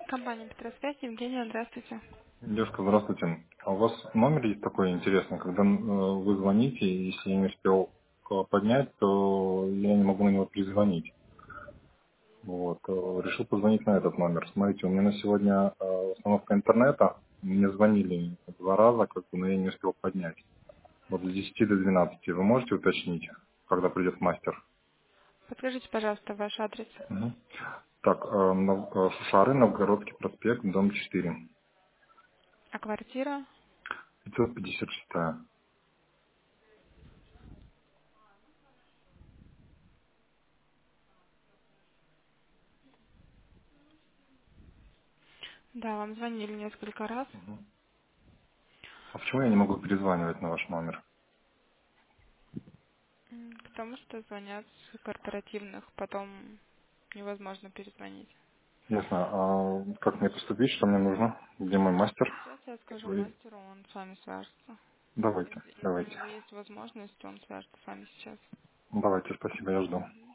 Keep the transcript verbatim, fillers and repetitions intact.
Компания Петросвязь, Евгения, здравствуйте. Девушка, здравствуйте. А у вас номер есть такой интересный, когда э, вы звоните, и если я не успел э, поднять, то я не могу на него перезвонить. Вот. э, Решил позвонить на этот номер. Смотрите, у меня на сегодня э, установка интернета. Мне звонили два раза, как бы, но я не успел поднять. Вот с десяти до двенадцати. Вы можете уточнить, когда придет мастер? Подскажите, пожалуйста, ваш адрес. Мгм. Так, э, Нов- э, Шушары, Новгородский проспект, дом четыре. А квартира? пятьсот пятьдесят шесть. Да, вам звонили несколько раз, А почему я не могу перезванивать на ваш номер? м, потому что звонят с корпоративных, потом невозможно перезвонить. Ясно. А как мне поступить, что мне нужно? Где мой мастер? Сейчас я скажу Вы- мастеру, он с вами свяжется. Давайте, Если, если у давайте. него есть возможность, он свяжется с вами сейчас. Давайте, спасибо, я жду.